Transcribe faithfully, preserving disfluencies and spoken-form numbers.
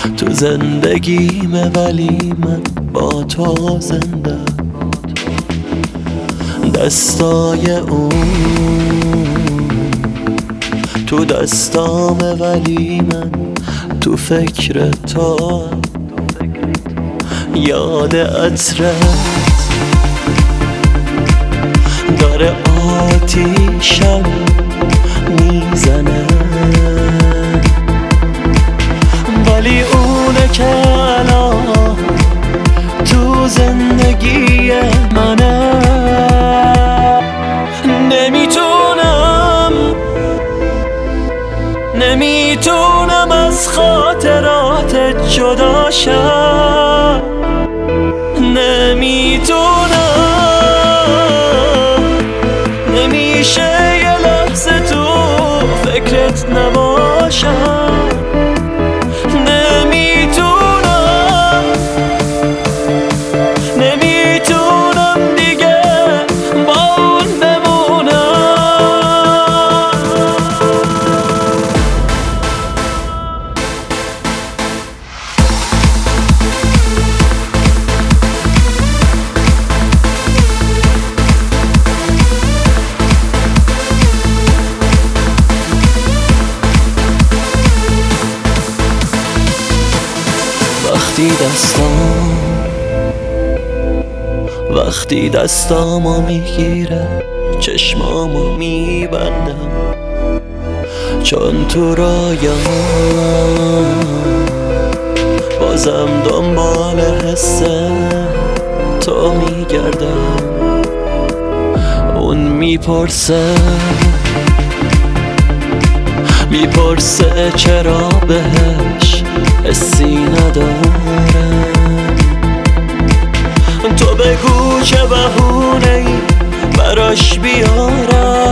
تو زندگیمه ولی من با تو زنده. دستای اون تو دستامه ولی من تو فکر تو. یاد عطرت داره آتیشم میزنه، ولی اونه که الان تو زندگی منه. نمیتونم نمیتونم از خاطرات جدا شم. نمیتونم نمیشه یه لحظه تو فکرت نباشم. نمیتونم نمیتونم دیگه با اون بمونم. وقتی دستام وقتی دستامو میگیره چشمامو میبندم، چون تو رایام بازم دنبال حس تو میگردم. اون میپرسه میپرسه چرا بهش حسی ندارم. تو بگو چه بهونه‌ای براش بیارم.